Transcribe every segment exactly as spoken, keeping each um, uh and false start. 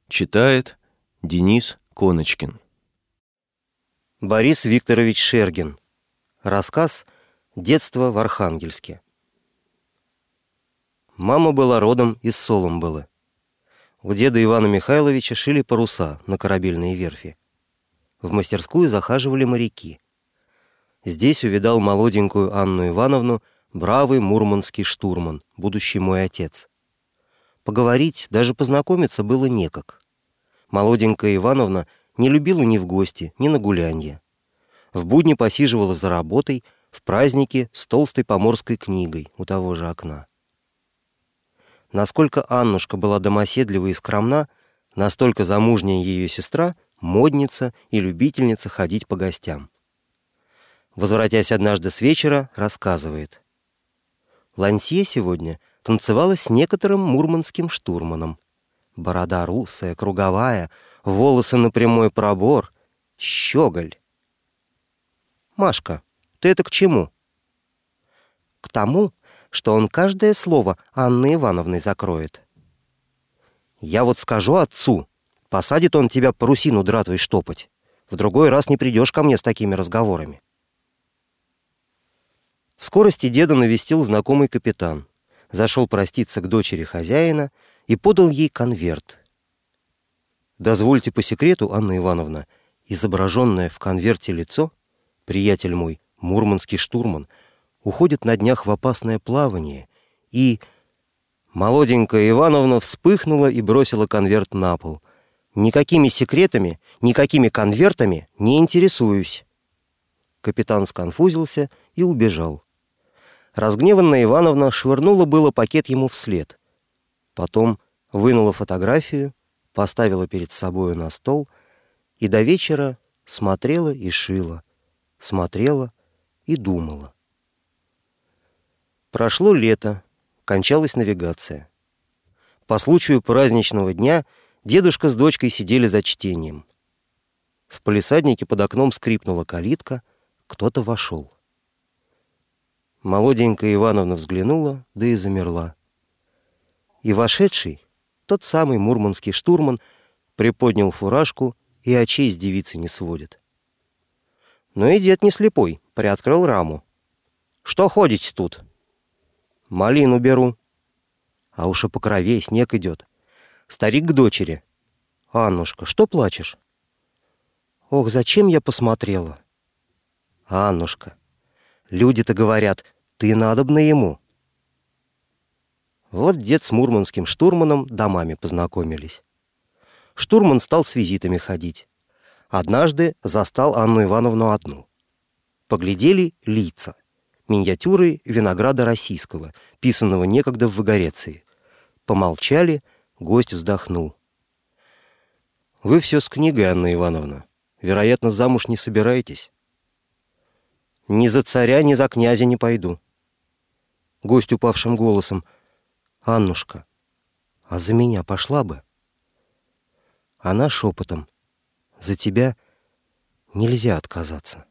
Читает Денис Коночкин. Борис Викторович Шергин. Рассказ «Детство в Архангельске». Мама была родом из Соломбылы. У деда Ивана Михайловича шили паруса на корабельные верфи. В мастерскую захаживали моряки. Здесь увидал молоденькую Анну Ивановну бравый мурманский штурман, будущий мой отец. Поговорить, даже познакомиться было некак. Молоденькая Ивановна не любила ни в гости, ни на гулянье. В будни посиживала за работой, в праздники с толстой поморской книгой у того же окна. Насколько Аннушка была домоседлива и скромна, настолько замужняя ее сестра — модница и любительница ходить по гостям. Возвратясь однажды с вечера, рассказывает: «Лансье сегодня танцевала с некоторым мурманским штурманом. Борода русая, круговая, волосы на прямой пробор, щеголь». «Машка, ты это к чему?» «К тому, что он каждое слово Анны Ивановны закроет. Я вот скажу отцу, посадит он тебя парусину дратвой штопать. В другой раз не придешь ко мне с такими разговорами». В скорости деда навестил знакомый капитан, зашел проститься к дочери хозяина и подал ей конверт. «Дозвольте по секрету, Анна Ивановна, изображенное в конверте лицо, приятель мой, мурманский штурман, уходит на днях в опасное плавание, и...» Молоденькая Ивановна вспыхнула и бросила конверт на пол. «Никакими секретами, никакими конвертами не интересуюсь». Капитан сконфузился и убежал. Разгневанная Ивановна швырнула было пакет ему вслед. Потом вынула фотографию, поставила перед собою на стол и до вечера смотрела и шила, смотрела и думала. Прошло лето, кончалась навигация. По случаю праздничного дня дедушка с дочкой сидели за чтением. В палисаднике под окном скрипнула калитка, кто-то вошел. Молоденькая Ивановна взглянула, да и замерла. И вошедший, тот самый мурманский штурман, приподнял фуражку и очей с девицы не сводит. Но и дед не слепой, приоткрыл раму. «Что ходите тут?» «Малину беру». «А уж и покровей, снег идет». Старик к дочери: «Аннушка, что плачешь?» «Ох, зачем я посмотрела?» «Аннушка, люди-то говорят, ты надобна ему». Вот дед с мурманским штурманом домами познакомились. Штурман стал с визитами ходить. Однажды застал Анну Ивановну одну. Поглядели лица. Миниатюры винограда российского, писанного некогда в Выгореции. Помолчали, гость вздохнул: «Вы все с книгой, Анна Ивановна. Вероятно, замуж не собираетесь?» «Ни за царя, ни за князя не пойду». Гость упавшим голосом: «Аннушка, а за меня пошла бы?» Она шепотом: «За тебя нельзя отказаться».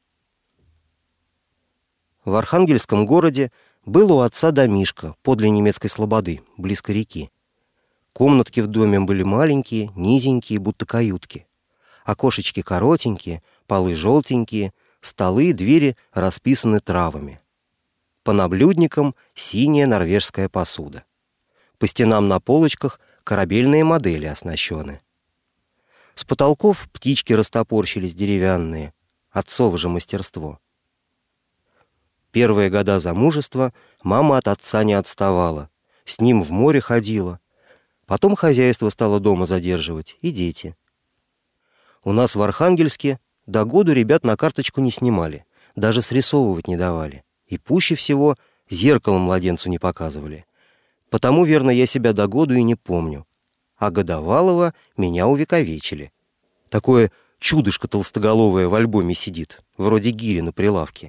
В Архангельском городе был у отца домишко подле немецкой слободы, близко реки. Комнатки в доме были маленькие, низенькие, будто каютки. Окошечки коротенькие, полы желтенькие, столы и двери расписаны травами. По наблюдникам синяя норвежская посуда. По стенам на полочках корабельные модели оснащены. С потолков птички растопорщились деревянные, отцово же мастерство. Первые года замужества мама от отца не отставала, с ним в море ходила. Потом хозяйство стало дома задерживать, и дети. У нас в Архангельске до году ребят на карточку не снимали, даже срисовывать не давали. И пуще всего зеркало младенцу не показывали. Потому, верно, я себя до году и не помню. А годовалого меня увековечили. Такое чудышко толстоголовое в альбоме сидит, вроде гири на прилавке.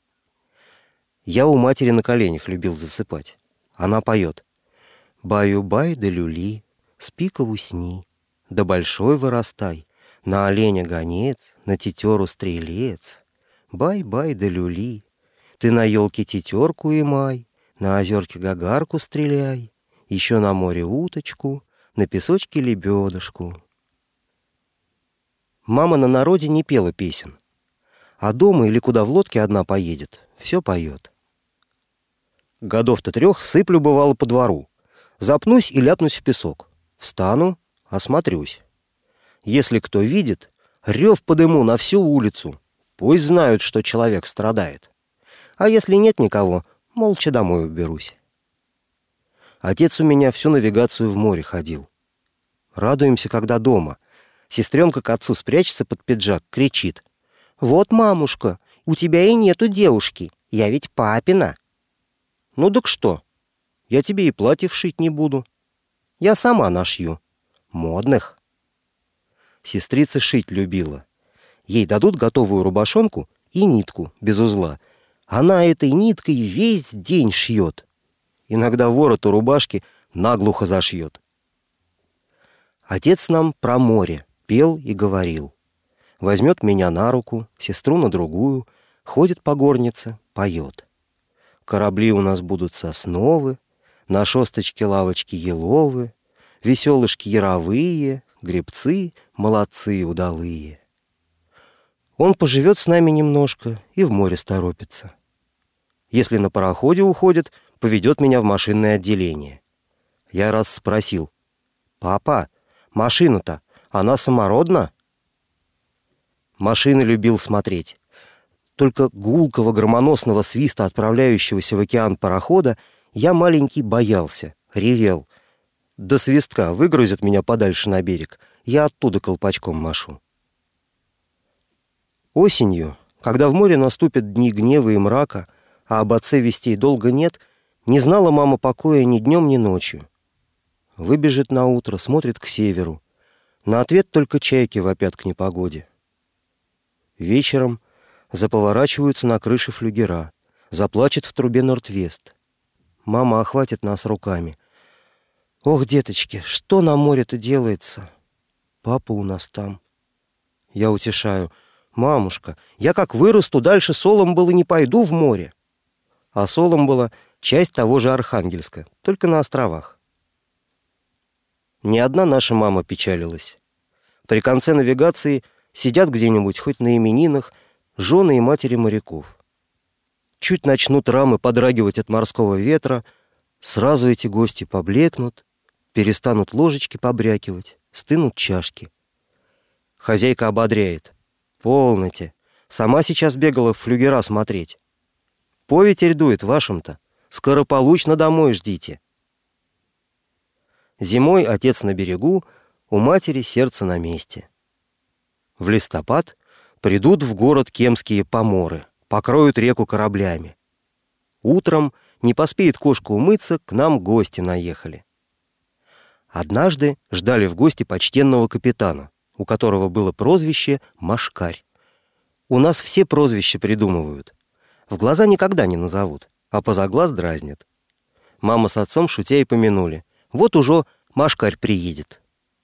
Я у матери на коленях любил засыпать. Она поет: «Баю-бай да люли, спи-ка в усни, да большой вырастай, на оленя гонец, на тетеру стрелец. Бай-бай да люли, ты на елке тетерку и май, на озерке гагарку стреляй, еще на море уточку, на песочке лебедушку. Мама на народе не пела песен, а дома или куда в лодке одна поедет, все поет. Годов-то трех сыплю, бывало, по двору. Запнусь и ляпнусь в песок. Встану, осмотрюсь. Если кто видит, рев подыму на всю улицу. Пусть знают, что человек страдает. А если нет никого, молча домой уберусь. Отец у меня всю навигацию в море ходил. Радуемся, когда дома. Сестренка к отцу спрячется под пиджак, кричит: «Вот, мамушка, у тебя и нету девушки, я ведь папина». «Ну так что? Я тебе и платье вшить не буду. Я сама нашью. Модных». Сестрица шить любила. Ей дадут готовую рубашонку и нитку без узла. Она этой ниткой весь день шьет. Иногда ворот у рубашки наглухо зашьет. Отец нам про море пел и говорил. Возьмет меня на руку, сестру на другую, ходит по горнице, поет. Корабли у нас будут сосновы, на шосточке лавочки еловы, веселышки яровые, гребцы молодцы удалые. Он поживет с нами немножко и в море сторопится. Если на пароходе уходит, поведет меня в машинное отделение. Я раз спросил: «Папа, машина-то, она самородна?» Машины любил смотреть. Только гулкого громоносного свиста отправляющегося в океан парохода я маленький боялся, ревел. До свистка выгрузят меня подальше на берег, я оттуда колпачком машу. Осенью, когда в море наступят дни гнева и мрака, а об отце вестей долго нет, не знала мама покоя ни днем, ни ночью. Выбежит наутро, смотрит к северу. На ответ только чайки вопят к непогоде. Вечером заповорачиваются на крыше флюгера, заплачет в трубе Норд-Вест. Мама охватит нас руками. «Ох, деточки, что на море-то делается? Папа у нас там». Я утешаю: «Мамушка, я как вырасту, дальше Соломбола не пойду в море». А Соломбола — часть того же Архангельска, только на островах. Ни одна наша мама печалилась. При конце навигации сидят где-нибудь, хоть на именинах, жены и матери моряков. Чуть начнут рамы подрагивать от морского ветра, сразу эти гости поблекнут, перестанут ложечки побрякивать, стынут чашки. Хозяйка ободряет: «Полноте, сама сейчас бегала в флюгера смотреть. Поветерь дует вашим-то, скорополучно домой ждите». Зимой отец на берегу, у матери сердце на месте. В листопад придут в город кемские поморы, покроют реку кораблями. Утром, не поспеет кошка умыться, к нам гости наехали. Однажды ждали в гости почтенного капитана, у которого было прозвище Машкарь. У нас все прозвища придумывают. В глаза никогда не назовут, а поза глаз дразнят. Мама с отцом шутя и помянули: вот уже Машкарь приедет.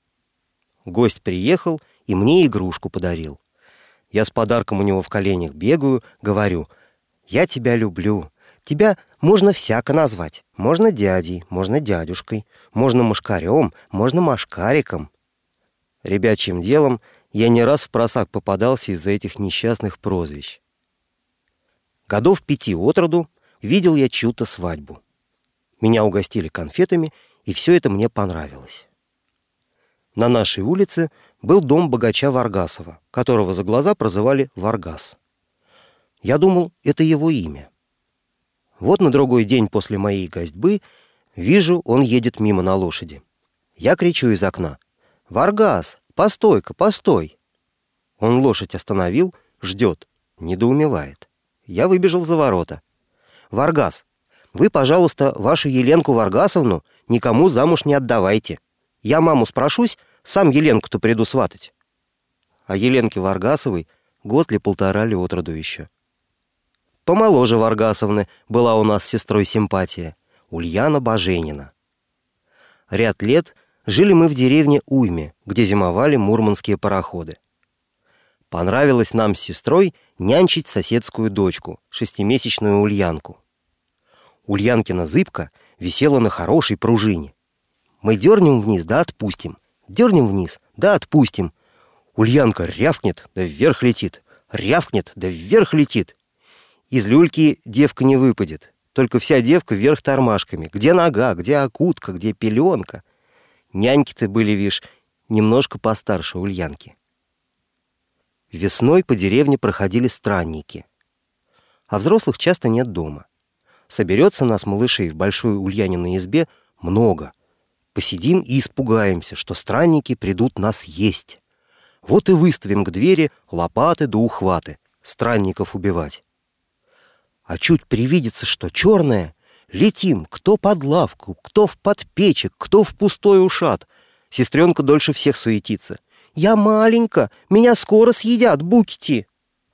Гость приехал и мне игрушку подарил. Я с подарком у него в коленях бегаю, говорю: «Я тебя люблю. Тебя можно всяко назвать. Можно дядей, можно дядюшкой, можно Машкарем, можно Машкариком». Ребячьим делом я не раз впросак попадался из-за этих несчастных прозвищ. Годов пяти от роду видел я чью-то свадьбу. Меня угостили конфетами, и все это мне понравилось. На нашей улице был дом богача Варгасова, которого за глаза прозывали Варгас. Я думал, это его имя. Вот на другой день после моей гостьбы вижу, он едет мимо на лошади. Я кричу из окна: «Варгас, постой-ка, постой!» Он лошадь остановил, ждет, недоумевает. Я выбежал за ворота. «Варгас, вы, пожалуйста, вашу Еленку Варгасовну никому замуж не отдавайте. Я маму спрошусь, сам Еленку-то приду сватать». А Еленке Варгасовой год ли полтора ли от роду еще. Помоложе Варгасовны была у нас с сестрой симпатия, Ульяна Баженина. Ряд лет жили мы в деревне Уйме, где зимовали мурманские пароходы. Понравилось нам с сестрой нянчить соседскую дочку, шестимесячную Ульянку. Ульянкина зыбка висела на хорошей пружине. Мы дернем вниз, да отпустим. Дернем вниз, да отпустим. Ульянка рявкнет, да вверх летит. Рявкнет, да вверх летит. Из люльки девка не выпадет. Только вся девка вверх тормашками. Где нога, где окутка, где пеленка. Няньки-то были, вишь, немножко постарше Ульянки. Весной по деревне проходили странники. А взрослых часто нет дома. Соберется нас, малышей, в большой Ульяниной избе много. Посидим и испугаемся, что странники придут нас есть. Вот и выставим к двери лопаты да ухваты, странников убивать. А чуть привидится, что черное, летим, кто под лавку, кто в подпечек, кто в пустой ушат. Сестренка дольше всех суетится. «Я маленька, меня скоро съедят, букити!»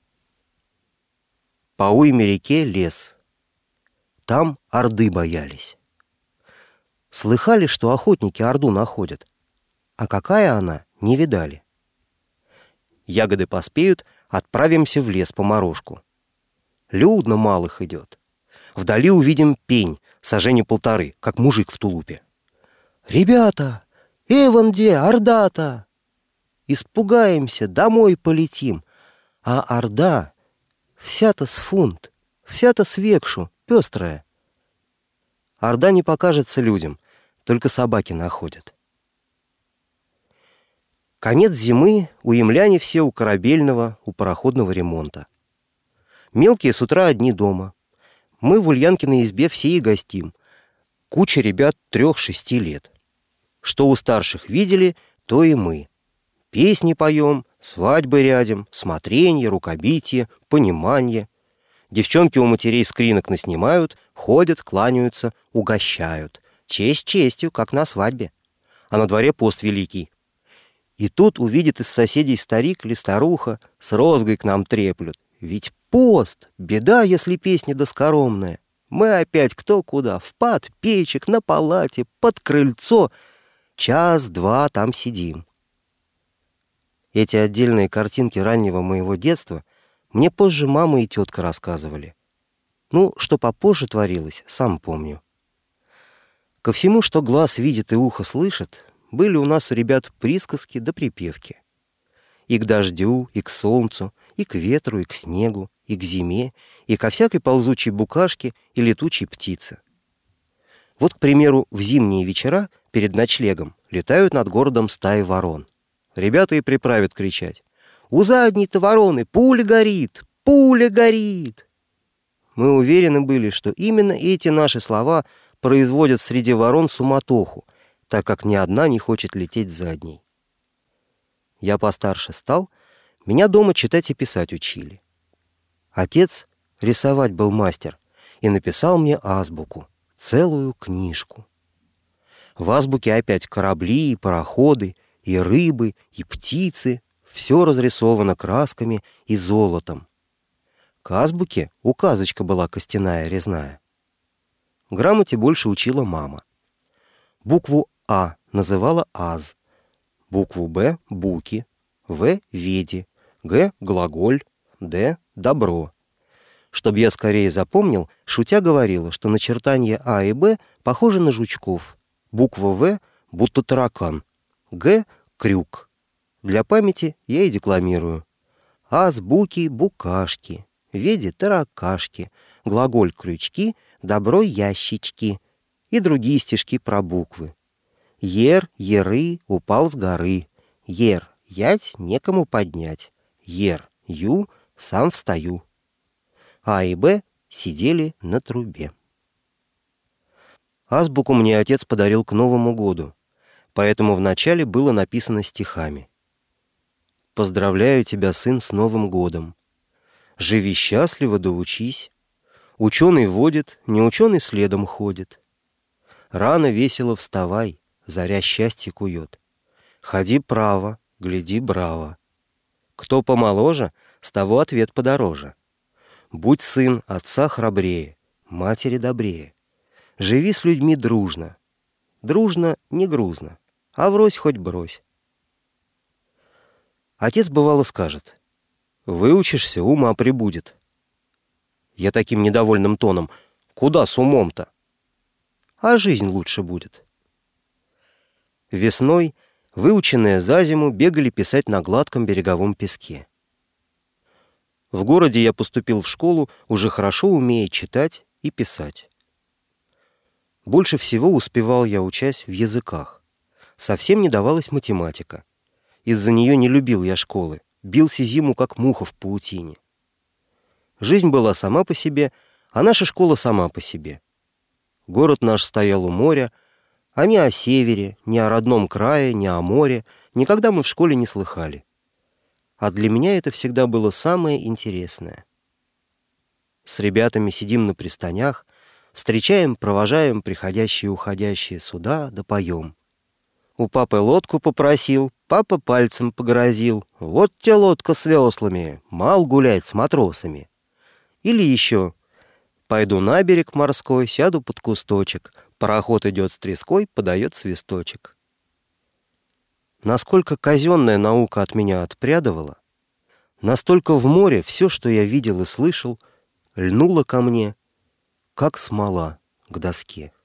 По уйме реке лес. Там орды боялись. Слыхали, что охотники орду находят, а какая она, не видали. Ягоды поспеют, отправимся в лес по морожку. Людно малых идет. Вдали увидим пень, сажени полторы, как мужик в тулупе. «Ребята, эван де, орда-то!» Испугаемся, домой полетим. А орда вся-то с фунт, вся-то с векшу, пестрая. Орда не покажется людям, только собаки находят. Конец зимы, у ямляне все у корабельного, у пароходного ремонта. Мелкие с утра одни дома. Мы в Ульянкиной избе все и гостим. Куча ребят трех-шести лет. Что у старших видели, то и мы. Песни поем, свадьбы рядим, смотренье, рукобитие, понимание. Девчонки у матерей скринок наснимают, ходят, кланяются, угощают. Честь честью, как на свадьбе. А на дворе пост великий. И тут увидит из соседей старик или старуха, с розгой к нам треплют. Ведь пост, беда, если песня доскоромная. Мы опять кто куда, в подпечек, на палате, под крыльцо. Час-два там сидим. Эти отдельные картинки раннего моего детства мне позже мама и тетка рассказывали. Ну, что попозже творилось, сам помню. Ко всему, что глаз видит и ухо слышит, были у нас у ребят присказки да припевки. И к дождю, и к солнцу, и к ветру, и к снегу, и к зиме, и ко всякой ползучей букашке и летучей птице. Вот, к примеру, в зимние вечера перед ночлегом летают над городом стаи ворон. Ребята и приправят кричать: «У задней-то вороны пуля горит! Пуля горит!» Мы уверены были, что именно эти наши слова производят среди ворон суматоху, так как ни одна не хочет лететь задней. Я постарше стал, меня дома читать и писать учили. Отец рисовать был мастер и написал мне азбуку, целую книжку. В азбуке опять корабли и пароходы, и рыбы, и птицы, все разрисовано красками и золотом. К азбуке указочка была костяная, резная. Грамоте больше учила мама. Букву А называла аз, букву Б — буки, В — веди, Г — глаголь, Д — добро. Чтобы я скорее запомнил, шутя говорила, что начертания А и Б похожи на жучков, буква В — будто таракан, Г — крюк. Для памяти я и декламирую. Аз, буки, букашки, веди, таракашки, глаголь крючки, добро ящички и другие стишки про буквы. Ер, еры, упал с горы. Ер, ять, некому поднять. Ер, ю, сам встаю. А и Б сидели на трубе. Азбуку мне отец подарил к Новому году, поэтому вначале было написано стихами. «Поздравляю тебя, сын, с Новым годом. Живи счастливо да учись. Ученый водит, не ученый следом ходит. Рано весело вставай, заря счастье кует. Ходи право, гляди браво. Кто помоложе, с того ответ подороже. Будь сын отца храбрее, матери добрее. Живи с людьми дружно. Дружно, не грузно, а врозь хоть брось». Отец бывало скажет: «Выучишься, ума прибудет». Я таким недовольным тоном: «Куда с умом-то? А жизнь лучше будет». Весной, выученные за зиму, бегали писать на гладком береговом песке. В городе я поступил в школу, уже хорошо умея читать и писать. Больше всего успевал я, учась в языках. Совсем не давалась математика. Из-за нее не любил я школы, бился зиму, как муха в паутине. Жизнь была сама по себе, а наша школа сама по себе. Город наш стоял у моря, а ни о севере, ни о родном крае, ни о море никогда мы в школе не слыхали. А для меня это всегда было самое интересное. С ребятами сидим на пристанях, встречаем, провожаем приходящие и уходящие суда, да поем. У папы лодку попросил, папа пальцем погрозил. Вот те лодка с веслами, мал гулять с матросами. Или еще: пойду на берег морской, сяду под кусточек, пароход идет с треской, подает свисточек. Насколько казенная наука от меня отпрядывала, настолько в море все, что я видел и слышал, льнуло ко мне, как смола к доске.